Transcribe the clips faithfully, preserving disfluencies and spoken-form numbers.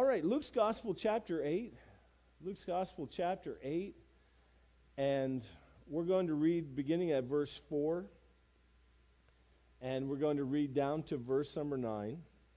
right, Luke's Gospel, chapter eight. Luke's Gospel, chapter eight. And we're going to read beginning at verse four. And we're going to read down to verse number nine.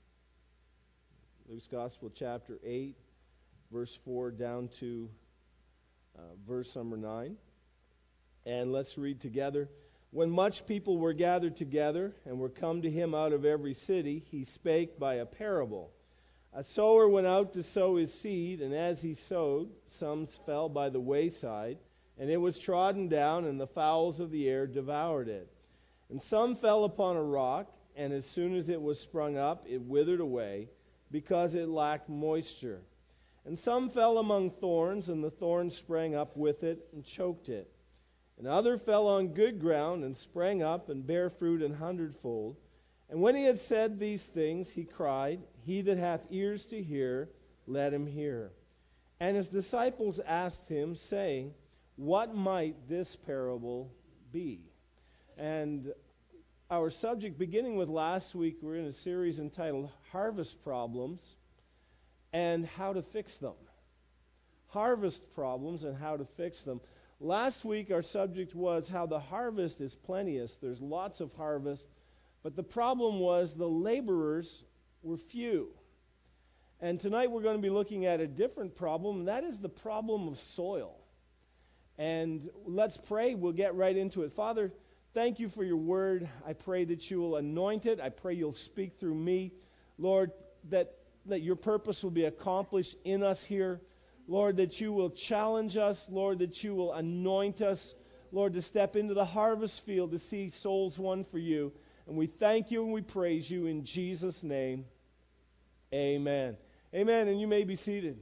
Luke's Gospel, chapter eight, verse four, down to uh, verse number nine. And let's read together. When much people were gathered together and were come to him out of every city, he spake by a parable. A sower went out to sow his seed, and as he sowed, some fell by the wayside, and it was trodden down, and the fowls of the air devoured it. And some fell upon a rock, and as soon as it was sprung up, it withered away, because it lacked moisture. And some fell among thorns, and the thorns sprang up with it and choked it. And other fell on good ground, and sprang up, and bare fruit an hundredfold. And when he had said these things, he cried, He that hath ears to hear, let him hear. And his disciples asked him, saying, What might this parable be? And our subject, beginning with last week, we're in a series entitled Harvest Problems and How to Fix Them. Harvest Problems and How to Fix Them. Last week, our subject was how the harvest is plenteous. There's lots of harvest. But the problem was the laborers were few. And tonight we're going to be looking at a different problem, and that is the problem of soil. And let's pray. We'll get right into it. Father, thank you for your word. I pray that you will anoint it. I pray you'll speak through me. Lord, that, that your purpose will be accomplished in us here. Lord, that you will challenge us. Lord, that you will anoint us. Lord, to step into the harvest field to see souls won for you. And we thank you and we praise you in Jesus' name. Amen. Amen. And you may be seated.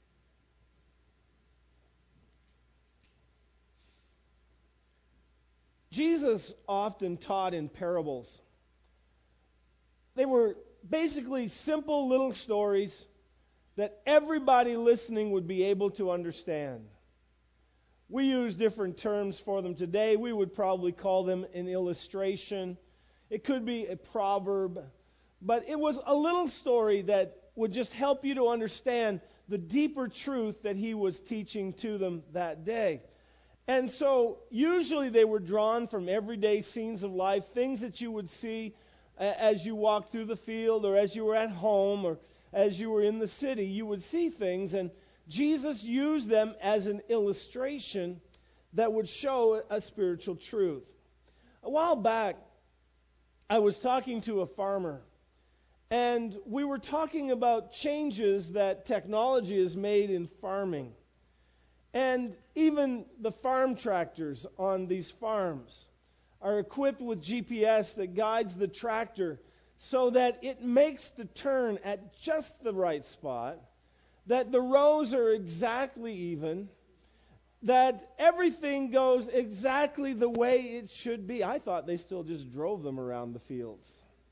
Jesus often taught in parables. They were basically simple little stories that everybody listening would be able to understand. We use different terms for them today. We would probably call them an illustration. It could be a proverb, but it was a little story that would just help you to understand the deeper truth that he was teaching to them that day. And so usually they were drawn from everyday scenes of life, things that you would see as you walked through the field or as you were at home or as you were in the city. You would see things, and Jesus used them as an illustration that would show a spiritual truth. A while back, I was talking to a farmer, and we were talking about changes that technology has made in farming. And even the farm tractors on these farms are equipped with G P S that guides the tractor so that it makes the turn at just the right spot, that the rows are exactly even, that everything goes exactly the way it should be. I thought they still just drove them around the fields.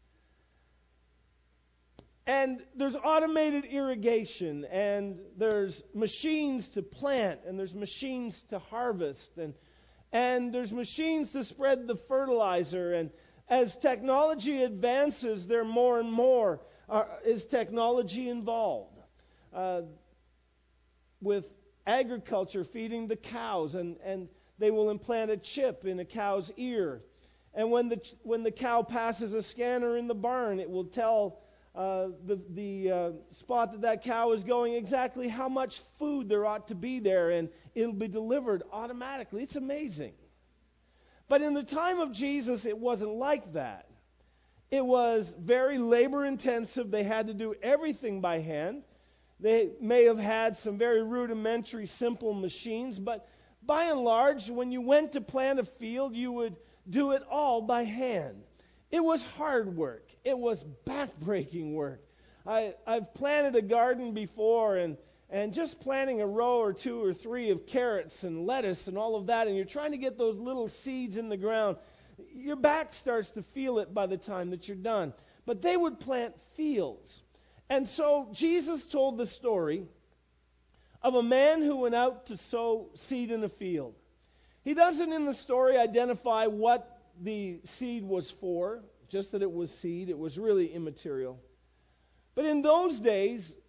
And there's automated irrigation, and there's machines to plant, and there's machines to harvest, and and there's machines to spread the fertilizer. And as technology advances, there more and more uh, is technology involved. Uh, with agriculture, feeding the cows, and, and they will implant a chip in a cow's ear. And when the when the cow passes a scanner in the barn, it will tell uh, the, the uh, spot that that cow is going exactly how much food there ought to be there, and it'll be delivered automatically. It's amazing. But in the time of Jesus, it wasn't like that. It was very labor-intensive. They had to do everything by hand. They may have had some very rudimentary, simple machines, but by and large, when you went to plant a field, you would do it all by hand. It was hard work. It was back-breaking work. I, I've planted a garden before, and, and just planting a row or two or three of carrots and lettuce and all of that, and you're trying to get those little seeds in the ground, your back starts to feel it by the time that you're done. But they would plant fields. And so Jesus told the story of a man who went out to sow seed in a field. He doesn't in the story identify what the seed was for, just that it was seed. It was really immaterial. But in those days,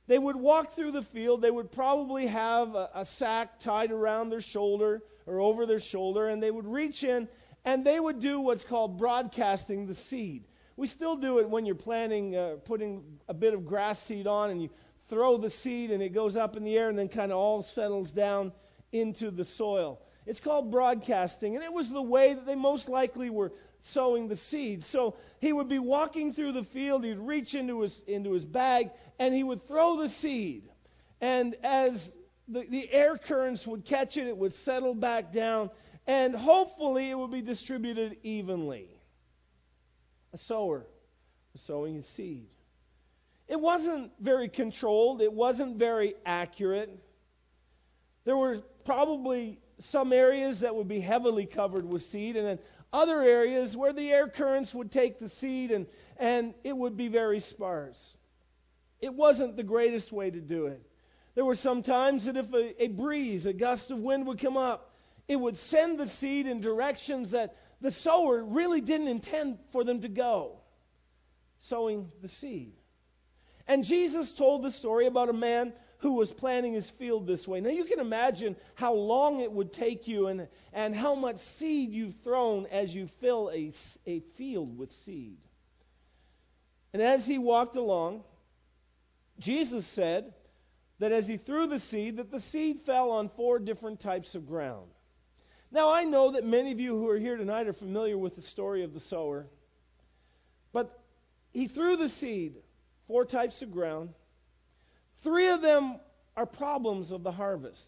They would walk through the field. They would probably have a, a sack tied around their shoulder or over their shoulder, and they would reach in and they would do what's called broadcasting the seed. We still do it when you're planting, uh, putting a bit of grass seed on, and you throw the seed and it goes up in the air and then kind of all settles down into the soil. It's called broadcasting, and it was the way that they most likely were sowing the seed. So he would be walking through the field, he'd reach into his into his bag, and he would throw the seed. And as the, the air currents would catch it, it would settle back down, and hopefully it would be distributed evenly. A sower was sowing his seed. It wasn't very controlled. It wasn't very accurate. There were probably some areas that would be heavily covered with seed, and then other areas where the air currents would take the seed and, and it would be very sparse. It wasn't the greatest way to do it. There were some times that if a, a breeze, a gust of wind would come up, it would send the seed in directions that the sower really didn't intend for them to go, sowing the seed. And Jesus told the story about a man who was planting his field this way. Now you can imagine how long it would take you and, and how much seed you've thrown as you fill a, a field with seed. And as he walked along, Jesus said that as he threw the seed, that the seed fell on four different types of ground. Now I know that many of you who are here tonight are familiar with the story of the sower. But he threw the seed, four types of ground. Three of them are problems of the harvest.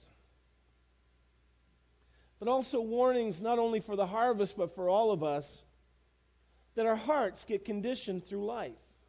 But also warnings not only for the harvest, but for all of us, that our hearts get conditioned through life.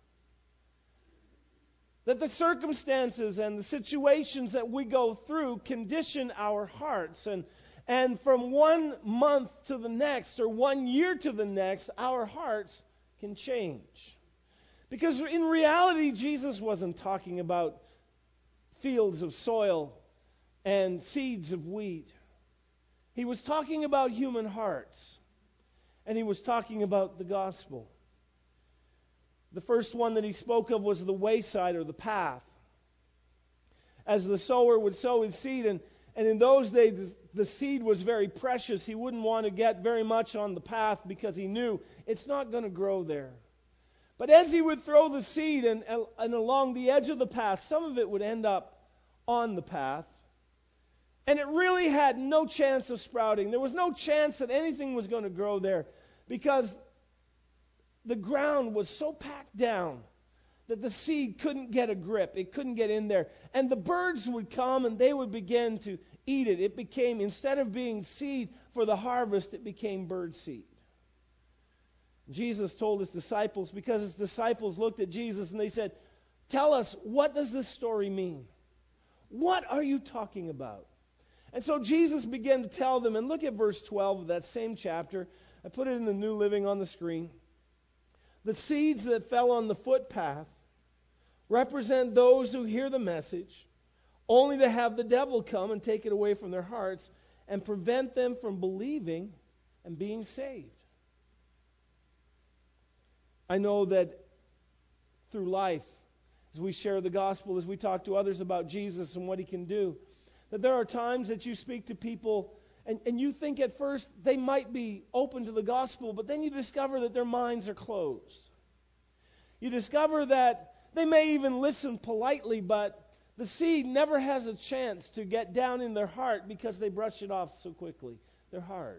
That the circumstances and the situations that we go through condition our hearts. And, and from one month to the next, or one year to the next, our hearts can change. Because in reality, Jesus wasn't talking about fields of soil and seeds of wheat. He was talking about human hearts. And he was talking about the gospel. The first one that he spoke of was the wayside, or the path. As the sower would sow his seed, and, and in those days the seed was very precious. He wouldn't want to get very much on the path because he knew it's not going to grow there. But as he would throw the seed and, and along the edge of the path, some of it would end up on the path. And it really had no chance of sprouting. There was no chance that anything was going to grow there because the ground was so packed down that the seed couldn't get a grip. It couldn't get in there. And the birds would come and they would begin to eat it. It became, instead of being seed for the harvest, it became bird seed. Jesus told his disciples, because his disciples looked at Jesus and they said, "Tell us, what does this story mean? What are you talking about?" And so Jesus began to tell them, and look at verse twelve of that same chapter. I put it in the New Living on the screen. The seeds that fell on the footpath represent those who hear the message, only to have the devil come and take it away from their hearts and prevent them from believing and being saved. I know that through life, as we share the gospel, as we talk to others about Jesus and what he can do, that there are times that you speak to people and, and you think at first they might be open to the gospel, but then you discover that their minds are closed. You discover that they may even listen politely, but the seed never has a chance to get down in their heart because they brush it off so quickly. They're hard.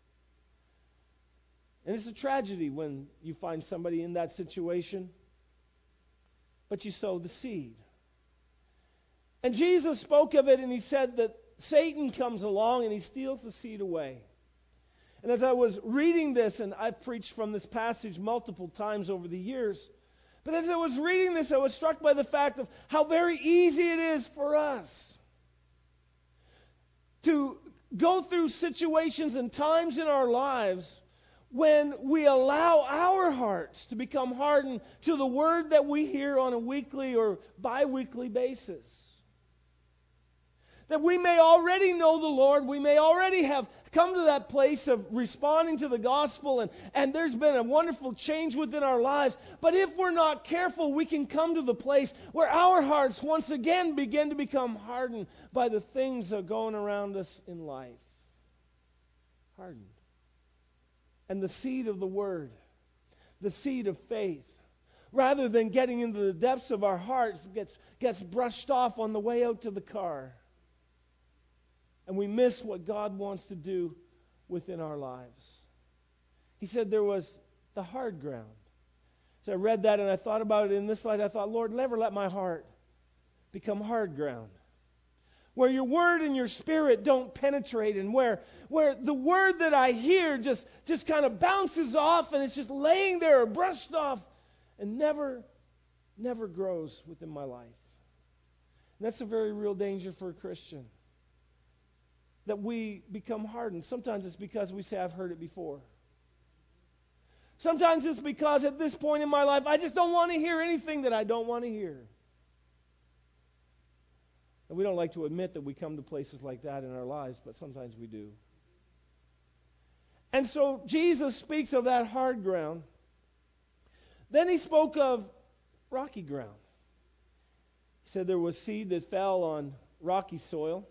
And it's a tragedy when you find somebody in that situation. But you sow the seed. And Jesus spoke of it and he said that Satan comes along and he steals the seed away. And as I was reading this, and I've preached from this passage multiple times over the years, but as I was reading this, I was struck by the fact of how very easy it is for us to go through situations and times in our lives when we allow our hearts to become hardened to the word that we hear on a weekly or bi-weekly basis. That we may already know the Lord, we may already have come to that place of responding to the gospel, and, and there's been a wonderful change within our lives. But if we're not careful, we can come to the place where our hearts once again begin to become hardened by the things that are going around us in life. Hardened. And the seed of the Word, the seed of faith, rather than getting into the depths of our hearts, gets, gets brushed off on the way out to the car. And we miss what God wants to do within our lives. He said there was the hard ground. So I read that and I thought about it in this light. I thought, Lord, never let my heart become hard ground. Where your word and your spirit don't penetrate, and where, where the word that I hear just, just kind of bounces off and it's just laying there or brushed off and never, never grows within my life. And that's a very real danger for a Christian. That we become hardened. Sometimes it's because we say, I've heard it before. Sometimes it's because at this point in my life, I just don't want to hear anything that I don't want to hear. And we don't like to admit that we come to places like that in our lives, but sometimes we do. And so Jesus speaks of that hard ground. Then he spoke of rocky ground. He said there was seed that fell on rocky soil.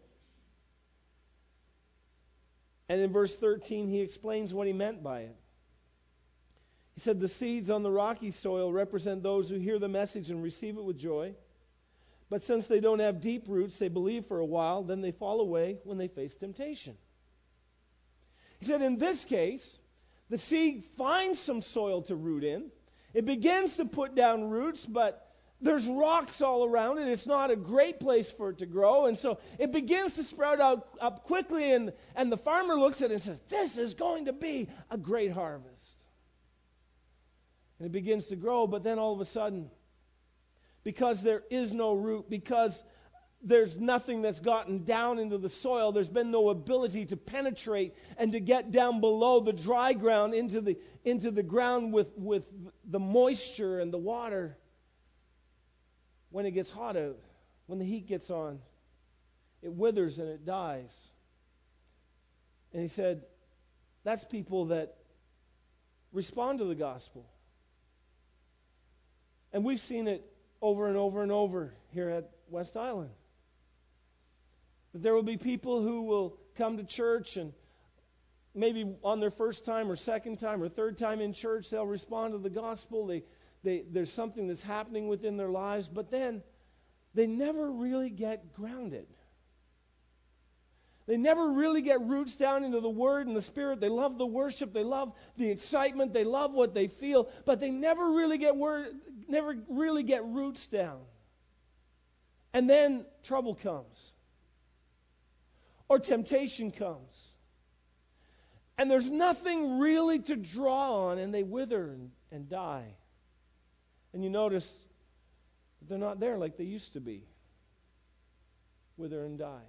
And in verse thirteen, he explains what he meant by it. He said the seeds on the rocky soil represent those who hear the message and receive it with joy. But since they don't have deep roots, they believe for a while, then they fall away when they face temptation. He said in this case, the seed finds some soil to root in. It begins to put down roots, but there's rocks all around it. It's not a great place for it to grow. And so it begins to sprout out up quickly, and, and the farmer looks at it and says, this is going to be a great harvest. And it begins to grow, but then all of a sudden, because there is no root, because there's nothing that's gotten down into the soil, there's been no ability to penetrate and to get down below the dry ground into the, into the ground with, with the moisture and the water. When it gets hot out, when the heat gets on, it withers and it dies. And he said, that's people that respond to the gospel. And we've seen it over and over and over here at West Island. That there will be people who will come to church, and maybe on their first time or second time or third time in church, they'll respond to the gospel. They They, there's something that's happening within their lives, but then they never really get grounded. They never really get roots down into the Word and the Spirit. They love the worship. They love the excitement. They love what they feel, but they never really get word, never really get roots down. And then trouble comes, or temptation comes, and there's nothing really to draw on, and they wither and, and die. And you notice that they're not there like they used to be. Wither and die.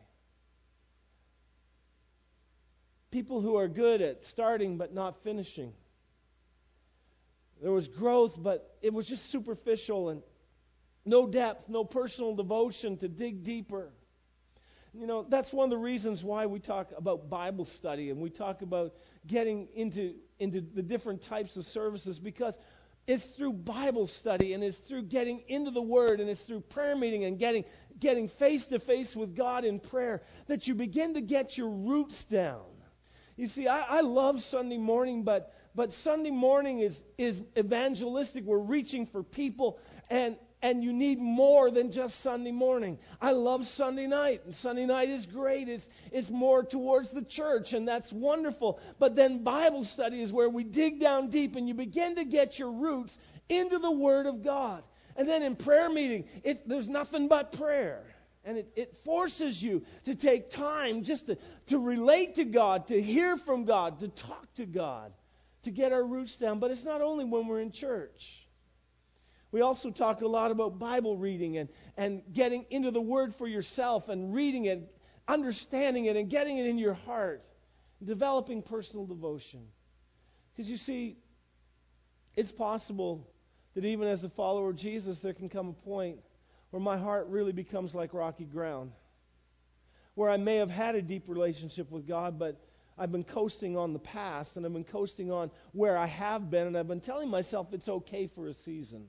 People who are good at starting but not finishing. There was growth, but it was just superficial and no depth, no personal devotion to dig deeper. You know, that's one of the reasons why we talk about Bible study and we talk about getting into, into the different types of services, because it's through Bible study, and it's through getting into the Word, and it's through prayer meeting and getting getting face to face with God in prayer that you begin to get your roots down. You see, I, I love Sunday morning, but but Sunday morning is is evangelistic. We're reaching for people, and and you need more than just Sunday morning. I love Sunday night, and Sunday night is great. It's, it's more towards the church, and that's wonderful. But then Bible study is where we dig down deep, and you begin to get your roots into the Word of God. And then in prayer meeting, it, there's nothing but prayer. And it, it forces you to take time just to, to relate to God, to hear from God, to talk to God, to get our roots down. But it's not only when we're in church. We also talk a lot about Bible reading and, and getting into the Word for yourself and reading it, understanding it, and getting it in your heart, developing personal devotion. Because you see, it's possible that even as a follower of Jesus, there can come a point where my heart really becomes like rocky ground, where I may have had a deep relationship with God, but I've been coasting on the past, and I've been coasting on where I have been, and I've been telling myself it's okay for a season.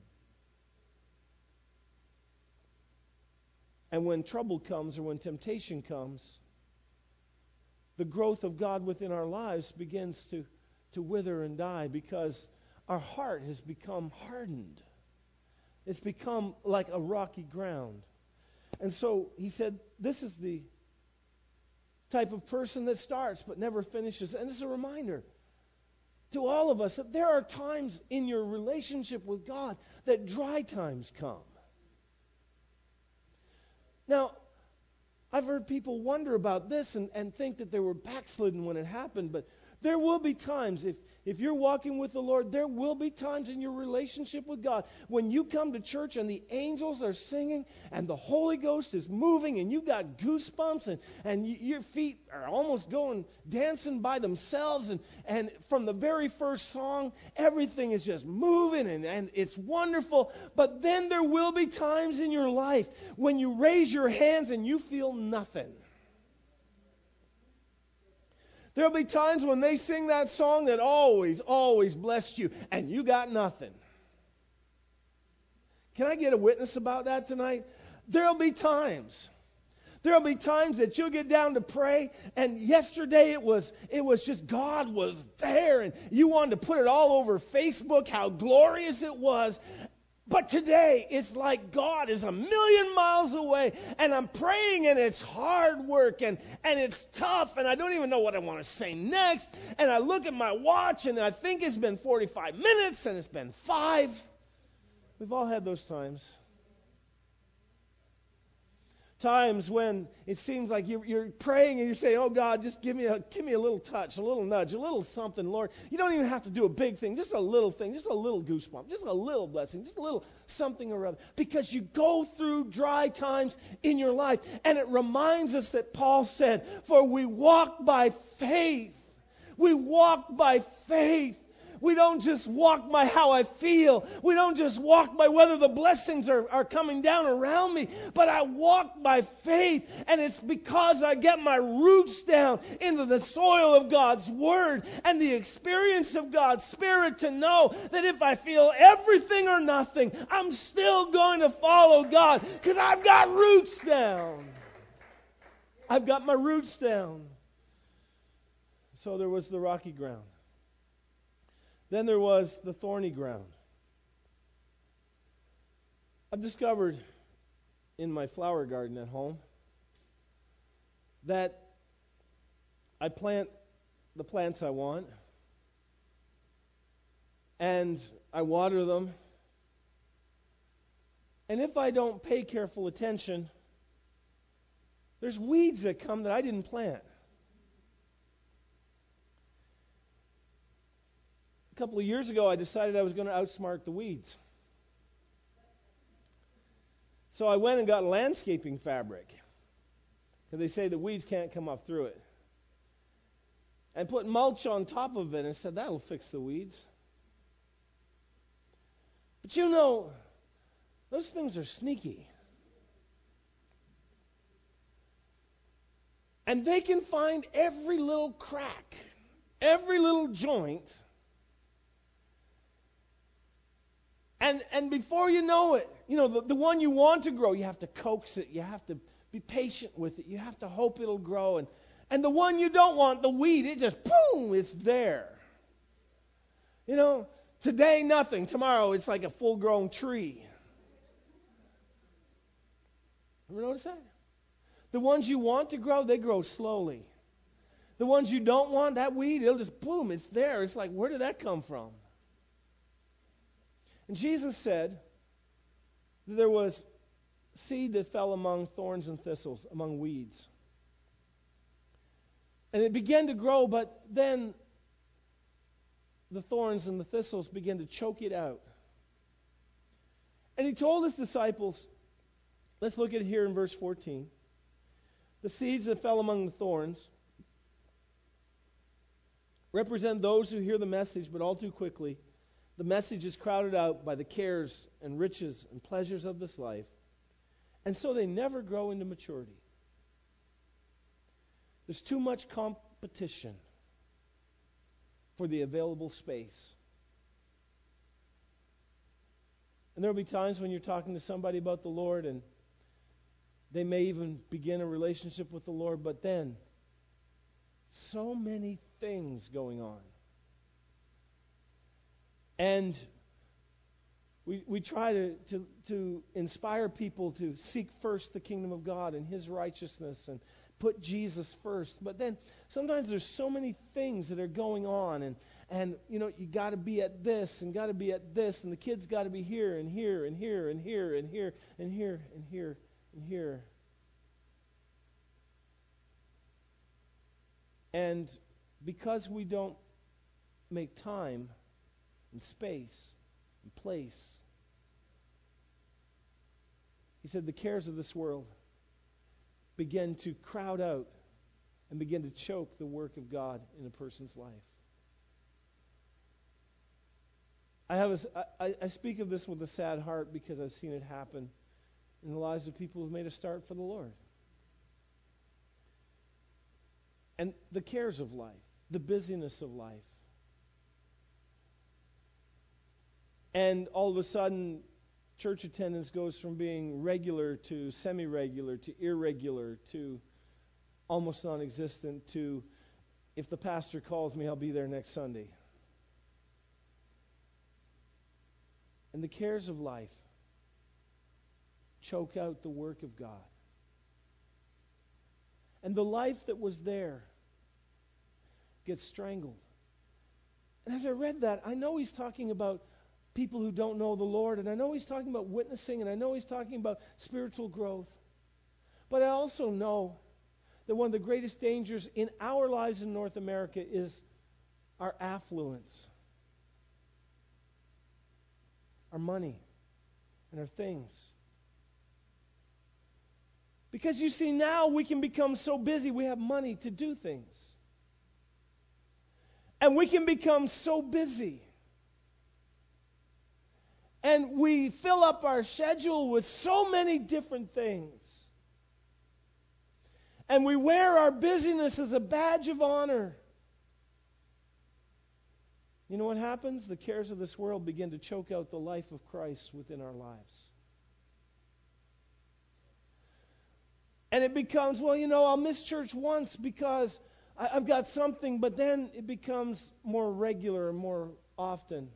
And when trouble comes or when temptation comes, the growth of God within our lives begins to, to wither and die because our heart has become hardened. It's become like a rocky ground. And so he said, this is the type of person that starts but never finishes. And it's a reminder to all of us that there are times in your relationship with God that dry times come. Now, I've heard people wonder about this and, and think that they were backslidden when it happened, but there will be times, if, if you're walking with the Lord, there will be times in your relationship with God when you come to church and the angels are singing and the Holy Ghost is moving and you've got goosebumps and, and y- your feet are almost going dancing by themselves. And, and from the very first song, everything is just moving and, and it's wonderful. But then there will be times in your life when you raise your hands and you feel nothing. There'll be times when they sing that song that always, always blessed you, and you got nothing. Can I get a witness about that tonight? There'll be times. There'll be times that you'll get down to pray, and yesterday it was it was just God was there, and you wanted to put it all over Facebook, how glorious it was. But today, it's like God is a million miles away, and I'm praying, and it's hard work, and, and it's tough, and I don't even know what I want to say next. And I look at my watch, and I think it's been forty-five minutes, and it's been five. We've all had those times. Times when it seems like you're, you're praying and you're saying, oh, God, just give me a give me a little touch, a little nudge, a little something, Lord. You don't even have to do a big thing, just a little thing, just a little goosebump, just a little blessing, just a little something or other. Because you go through dry times in your life. And it reminds us that Paul said, for we walk by faith. We walk by faith. We don't just walk by how I feel. We don't just walk by whether the blessings are, are coming down around me. But I walk by faith. And it's because I get my roots down into the soil of God's Word and the experience of God's Spirit to know that if I feel everything or nothing, I'm still going to follow God because I've got roots down. I've got my roots down. So there was the rocky ground. Then there was the thorny ground. I've discovered in my flower garden at home that I plant the plants I want, and I water them. And if I don't pay careful attention, there's weeds that come that I didn't plant. A couple of years ago, I decided I was going to outsmart the weeds. So I went and got landscaping fabric, because they say the weeds can't come up through it. And put mulch on top of it and said, that'll fix the weeds. But you know, those things are sneaky. And they can find every little crack, every little joint. And and before you know it, you know, the, the one you want to grow, you have to coax it. You have to be patient with it. You have to hope it'll grow. And, and the one you don't want, the weed, it just, boom, it's there. You know, today nothing. Tomorrow it's like a full-grown tree. Ever notice that? The ones you want to grow, they grow slowly. The ones you don't want, that weed, it'll just, boom, it's there. It's like, where did that come from? And Jesus said that there was seed that fell among thorns and thistles, among weeds. And it began to grow, but then the thorns and the thistles began to choke it out. And he told his disciples, let's look at it here in verse fourteen. The seeds that fell among the thorns represent those who hear the message, but all too quickly the message is crowded out by the cares and riches and pleasures of this life, and so they never grow into maturity. There's too much competition for the available space. And there will be times when you're talking to somebody about the Lord and they may even begin a relationship with the Lord, but then so many things going on. And we we try to, to, to inspire people to seek first the kingdom of God and His righteousness and put Jesus first. But then sometimes there's so many things that are going on, and, and you know, you got to be at this and got to be at this, and the kids got to be here and here and here and here and here and here and here and here. And because we don't make time and space and place, he said the cares of this world begin to crowd out and begin to choke the work of God in a person's life. I have a, I, I speak of this with a sad heart because I've seen it happen in the lives of people who've made a start for the Lord. And the cares of life, the busyness of life. And all of a sudden, church attendance goes from being regular to semi-regular to irregular to almost non-existent to, if the pastor calls me, I'll be there next Sunday. And the cares of life choke out the work of God. And the life that was there gets strangled. And as I read that, I know he's talking about people who don't know the Lord, and I know he's talking about witnessing, and I know he's talking about spiritual growth. But I also know that one of the greatest dangers in our lives in North America is our affluence, our money, and our things. Because you see, now we can become so busy, we have money to do things. And we can become so busy. And we fill up our schedule with so many different things. And we wear our busyness as a badge of honor. You know what happens? The cares of this world begin to choke out the life of Christ within our lives. And it becomes, well, you know, I'll miss church once because I, I've got something, but then it becomes more regular and more often.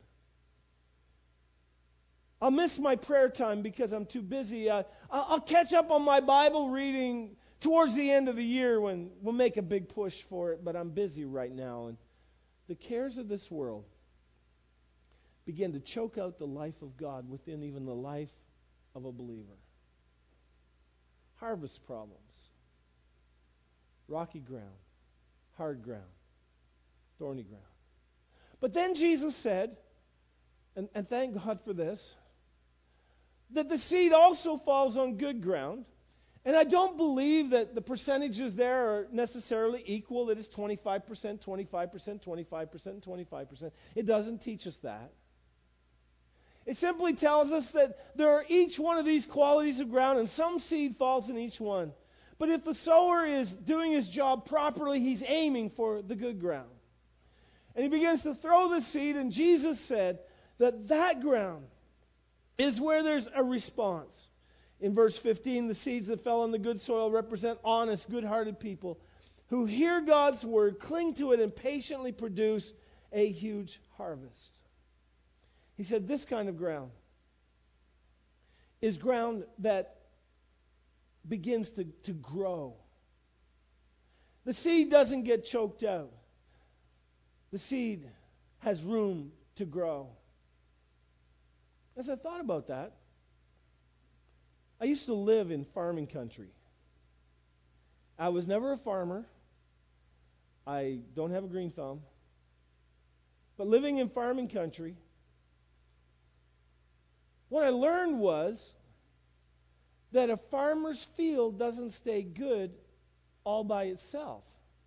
I'll miss my prayer time because I'm too busy. Uh, I'll catch up on my Bible reading towards the end of the year when we'll make a big push for it, but I'm busy right now. And the cares of this world begin to choke out the life of God within even the life of a believer. Harvest problems. Rocky ground. Hard ground. Thorny ground. But then Jesus said, and, and thank God for this, that the seed also falls on good ground. And I don't believe that the percentages there are necessarily equal, that it's twenty-five percent, twenty-five percent, twenty-five percent, twenty-five percent. It doesn't teach us that. It simply tells us that there are each one of these qualities of ground, and some seed falls in each one. But if the sower is doing his job properly, he's aiming for the good ground. And he begins to throw the seed, and Jesus said that that ground is where there's a response. In verse fifteen, the seeds that fell on the good soil represent honest, good-hearted people who hear God's word, cling to it, and patiently produce a huge harvest. He said this kind of ground is ground that begins to, to grow. The seed doesn't get choked out. The seed has room to grow. As I thought about that, I used to live in farming country. I was never a farmer. I don't have a green thumb. But living in farming country, what I learned was that a farmer's field doesn't stay good all by itself.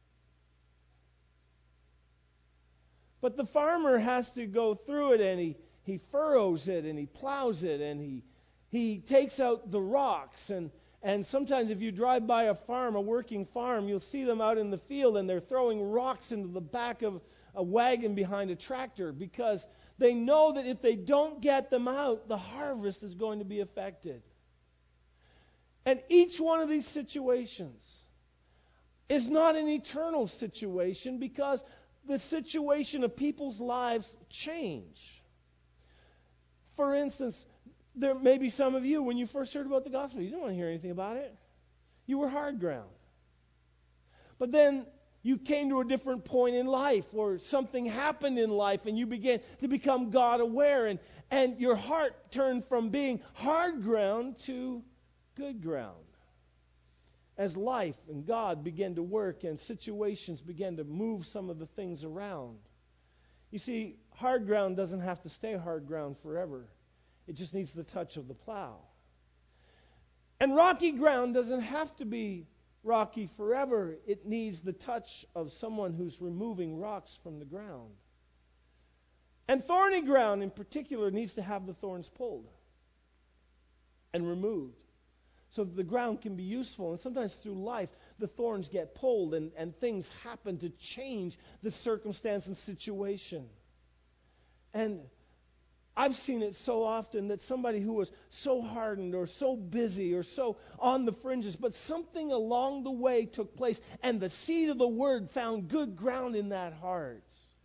But the farmer has to go through it, and he, he furrows it, and he plows it, and he he takes out the rocks, and And sometimes if you drive by a farm, a working farm, you'll see them out in the field and they're throwing rocks into the back of a wagon behind a tractor because they know that if they don't get them out, the harvest is going to be affected. And each one of these situations is not an eternal situation because the situation of people's lives change. For instance, there may be some of you, when you first heard about the gospel, you didn't want to hear anything about it. You were hard ground. But then you came to a different point in life, or something happened in life, and you began to become God aware, and, and your heart turned from being hard ground to good ground. As life and God began to work and situations began to move some of the things around. You see, hard ground doesn't have to stay hard ground forever. It just needs the touch of the plow. And rocky ground doesn't have to be rocky forever. It needs the touch of someone who's removing rocks from the ground. And thorny ground in particular needs to have the thorns pulled and removed, so that the ground can be useful. And sometimes through life, the thorns get pulled and, and things happen to change the circumstance and situation. And I've seen it so often that somebody who was so hardened or so busy or so on the fringes, but something along the way took place and the seed of the word found good ground in that heart.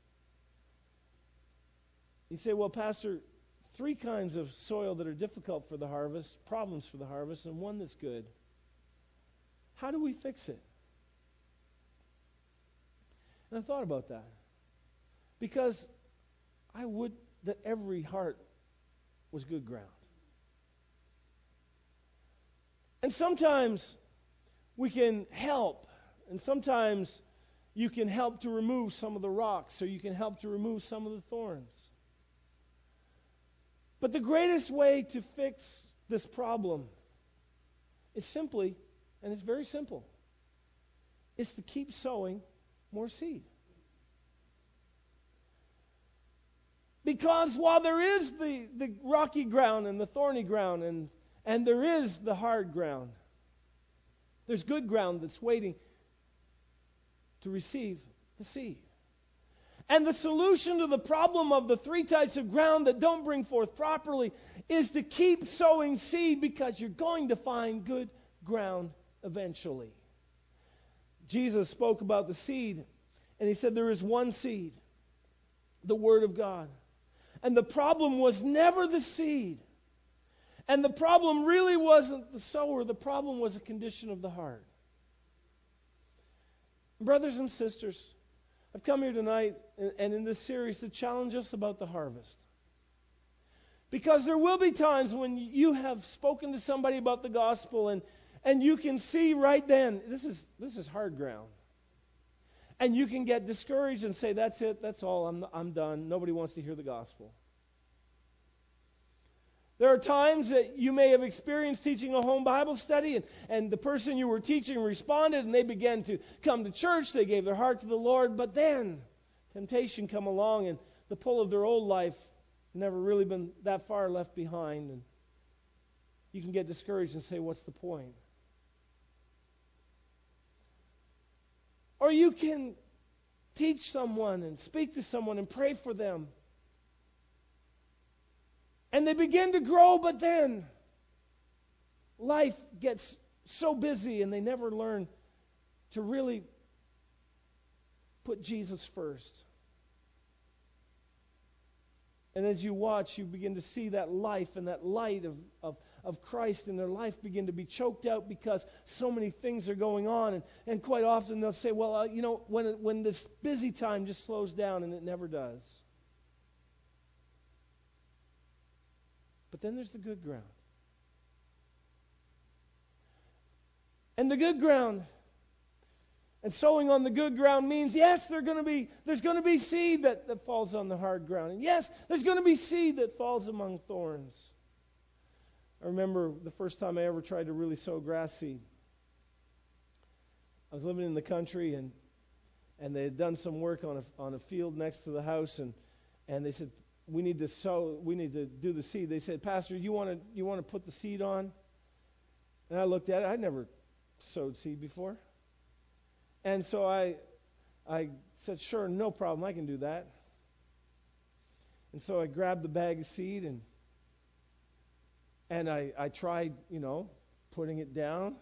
You say, well, Pastor, three kinds of soil that are difficult for the harvest, problems for the harvest, and one that's good. How do we fix it? And I thought about that. Because I would that every heart was good ground. And sometimes we can help, and sometimes you can help to remove some of the rocks, or you can help to remove some of the thorns. But the greatest way to fix this problem is simply, and it's very simple, is to keep sowing more seed. Because while there is the, the rocky ground and the thorny ground, and, and there is the hard ground, there's good ground that's waiting to receive the seed. And the solution to the problem of the three types of ground that don't bring forth properly is to keep sowing seed, because you're going to find good ground eventually. Jesus spoke about the seed, and he said there is one seed, the Word of God. And the problem was never the seed. And the problem really wasn't the sower. The problem was a condition of the heart. Brothers and sisters, I've come here tonight and in this series to challenge us about the harvest. Because there will be times when you have spoken to somebody about the gospel and, and you can see right then, this is this is hard ground. And you can get discouraged and say, that's it, that's all, I'm, I'm done. Nobody wants to hear the gospel. There are times that you may have experienced teaching a home Bible study, and, and the person you were teaching responded, and they began to come to church. They gave their heart to the Lord, but then temptation come along, and the pull of their old life never really been that far left behind. And you can get discouraged and say, what's the point? Or you can teach someone and speak to someone and pray for them. And they begin to grow, but then life gets so busy and they never learn to really put Jesus first. And as you watch, you begin to see that life and that light of, of, of Christ in their life begin to be choked out because so many things are going on. And, and quite often they'll say, well, uh, you know, when, it, when this busy time just slows down, and it never does. But then there's the good ground. And the good ground, and sowing on the good ground means, yes, there's going to be there's going to be seed that, that falls on the hard ground. And yes, there's going to be seed that falls among thorns. I remember the first time I ever tried to really sow grass seed. I was living in the country, and and they had done some work on a on a field next to the house, and and they said, we need to sow, we need to do the seed. They said, Pastor, you want to you want to put the seed on? And I looked at it. I'd never sowed seed before. And so I I said, sure, no problem. I can do that. And so I grabbed the bag of seed and and I, I tried, you know, putting it down.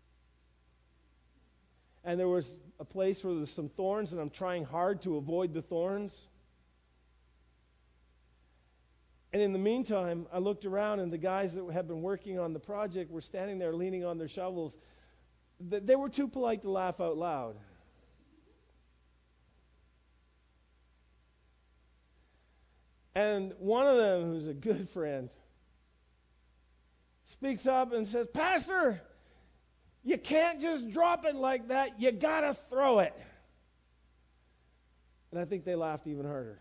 And there was a place where there's some thorns, and I'm trying hard to avoid the thorns. And in the meantime, I looked around, and the guys that had been working on the project were standing there leaning on their shovels. They were too polite to laugh out loud. And one of them, who's a good friend, speaks up and says, Pastor, you can't just drop it like that. You got to throw it. And I think they laughed even harder.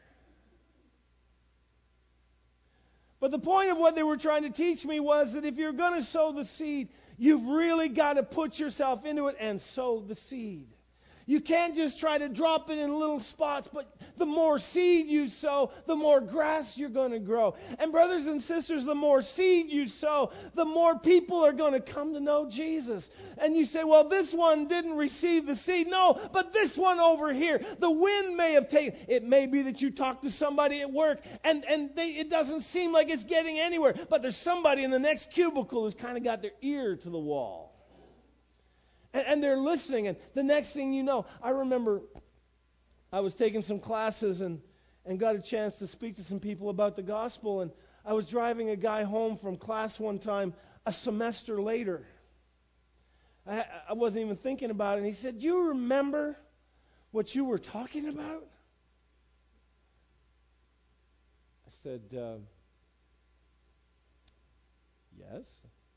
But the point of what they were trying to teach me was that if you're going to sow the seed, you've really got to put yourself into it and sow the seed. You can't just try to drop it in little spots, but the more seed you sow, the more grass you're going to grow. And brothers and sisters, the more seed you sow, the more people are going to come to know Jesus. And you say, well, this one didn't receive the seed. No, but this one over here, the wind may have taken. It may be that you talk to somebody at work, and, and they, it doesn't seem like it's getting anywhere. But there's somebody in the next cubicle who's kind of got their ear to the wall. And they're listening, and the next thing you know, I remember I was taking some classes and, and got a chance to speak to some people about the gospel, and I was driving a guy home from class one time a semester later. I, I wasn't even thinking about it, and he said, do you remember what you were talking about? I said, uh, yes.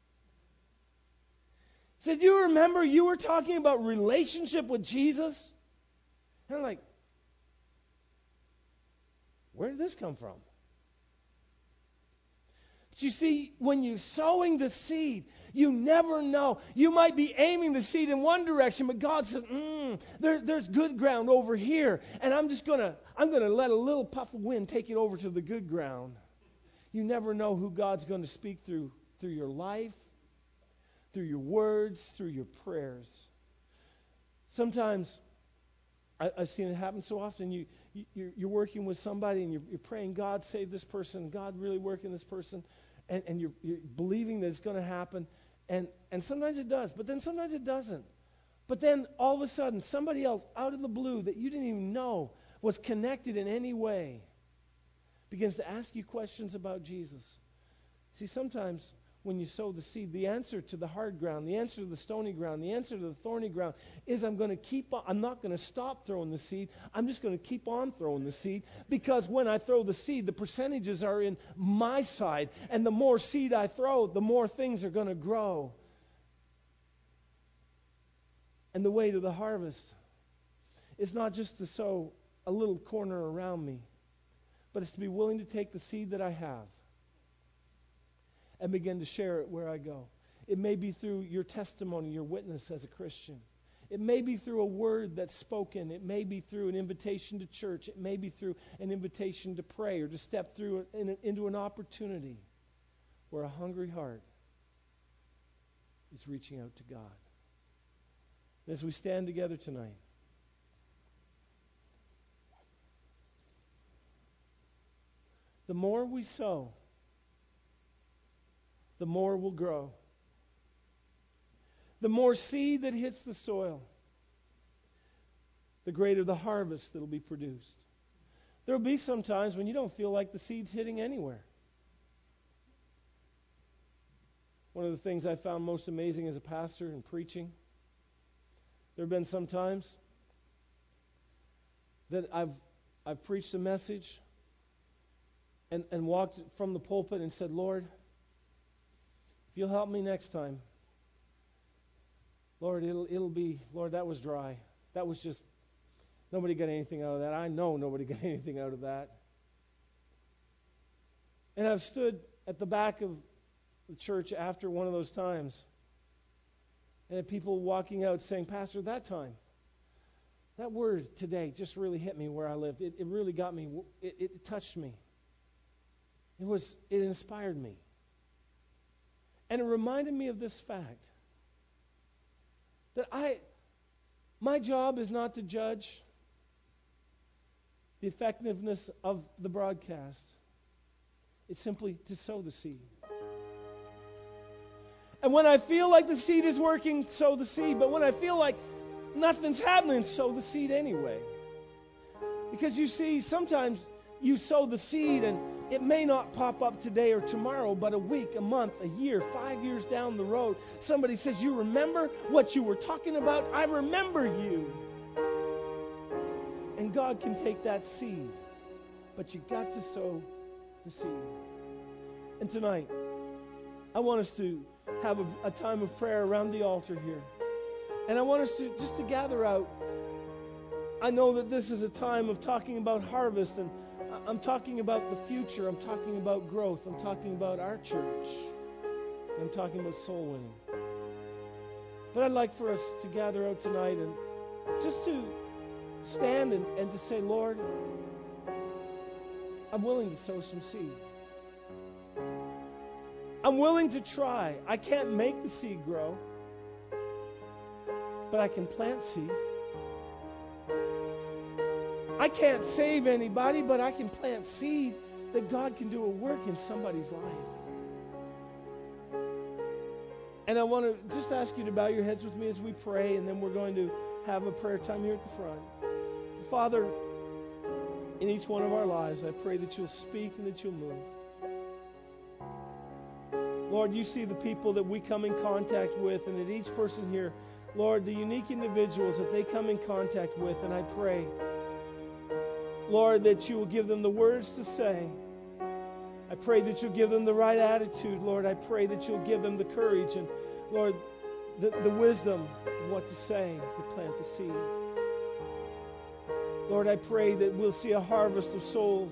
He said, you remember you were talking about relationship with Jesus? And I'm like, where did this come from? But you see, when you're sowing the seed, you never know. You might be aiming the seed in one direction, but God said, mm, there, there's good ground over here, and I'm just going to I'm going to let a little puff of wind take it over to the good ground. You never know who God's going to speak through through your life, through your words, through your prayers. Sometimes, I, I've seen it happen so often, you, you, you're, you're working with somebody and you're, you're praying, God save this person, God really work in this person, and, and you're, you're believing that it's going to happen, and, and sometimes it does, but then sometimes it doesn't. But then all of a sudden, somebody else out of the blue that you didn't even know was connected in any way begins to ask you questions about Jesus. See, sometimes when you sow the seed, the answer to the hard ground, the answer to the stony ground, the answer to the thorny ground is I'm going to keep on, I'm not going to stop throwing the seed. I'm just going to keep on throwing the seed, because when I throw the seed, the percentages are in my side, and the more seed I throw, the more things are going to grow. And the way to the harvest is not just to sow a little corner around me, but it's to be willing to take the seed that I have and begin to share it where I go. It may be through your testimony, your witness as a Christian. It may be through a word that's spoken. It may be through an invitation to church. It may be through an invitation to pray or to step through in, into an opportunity where a hungry heart is reaching out to God. As we stand together tonight, the more we sow, the more will grow. The more seed that hits the soil, the greater the harvest that will be produced. There will be some times when you don't feel like the seed's hitting anywhere. One of the things I found most amazing as a pastor in preaching, there have been some times that I've I've preached a message and, and walked from the pulpit and said, Lord, if you'll help me next time, Lord, it'll it'll be, Lord, that was dry. That was just, nobody got anything out of that. I know nobody got anything out of that. And I've stood at the back of the church after one of those times and had people walking out saying, Pastor, that time, that word today just really hit me where I lived. It, it really got me. It, it touched me. It was. It inspired me. And it reminded me of this fact. that I, my job is not to judge the effectiveness of the broadcast. It's simply to sow the seed. And when I feel like the seed is working, sow the seed. But when I feel like nothing's happening, sow the seed anyway. Because you see, sometimes you sow the seed and it may not pop up today or tomorrow, but a week, a month, a year, five years down the road, somebody says, you remember what you were talking about? I remember you. And God can take that seed, but you got to sow the seed. And tonight, I want us to have a, a time of prayer around the altar here. And I want us to just to gather out. I know that this is a time of talking about harvest, and I'm talking about the future. I'm talking about growth. I'm talking about our church. I'm talking about soul winning. But I'd like for us to gather out tonight and just to stand and, and to say, Lord, I'm willing to sow some seed. I'm willing to try. I can't make the seed grow, but I can plant seed. I can't save anybody, but I can plant seed that God can do a work in somebody's life. And I want to just ask you to bow your heads with me as we pray, and then we're going to have a prayer time here at the front. Father, in each one of our lives, I pray that you'll speak and that you'll move. Lord, you see the people that we come in contact with, and at each person here, Lord, the unique individuals that they come in contact with, and I pray, Lord, that you will give them the words to say. I pray that you'll give them the right attitude, Lord. I pray that you'll give them the courage and, Lord, the, the wisdom of what to say to plant the seed. Lord, I pray that we'll see a harvest of souls,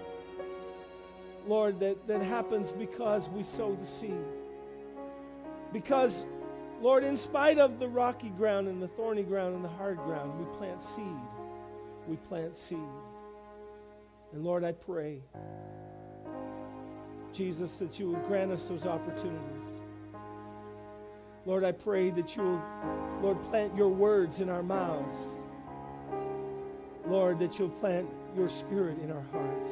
Lord, that, that happens because we sow the seed. Because, Lord, in spite of the rocky ground and the thorny ground and the hard ground, we plant seed. We plant seed. And Lord, I pray, Jesus, that you will grant us those opportunities. Lord, I pray that you will, Lord, plant your words in our mouths. Lord, that you'll plant your spirit in our hearts.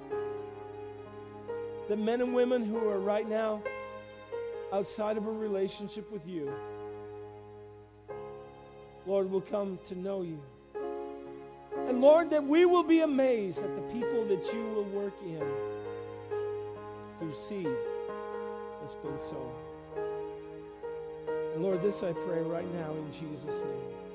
The men and women who are right now outside of a relationship with you, Lord, will come to know you. And Lord, that we will be amazed at the people that you will work in through seed that's been sown. And Lord, this I pray right now in Jesus' name.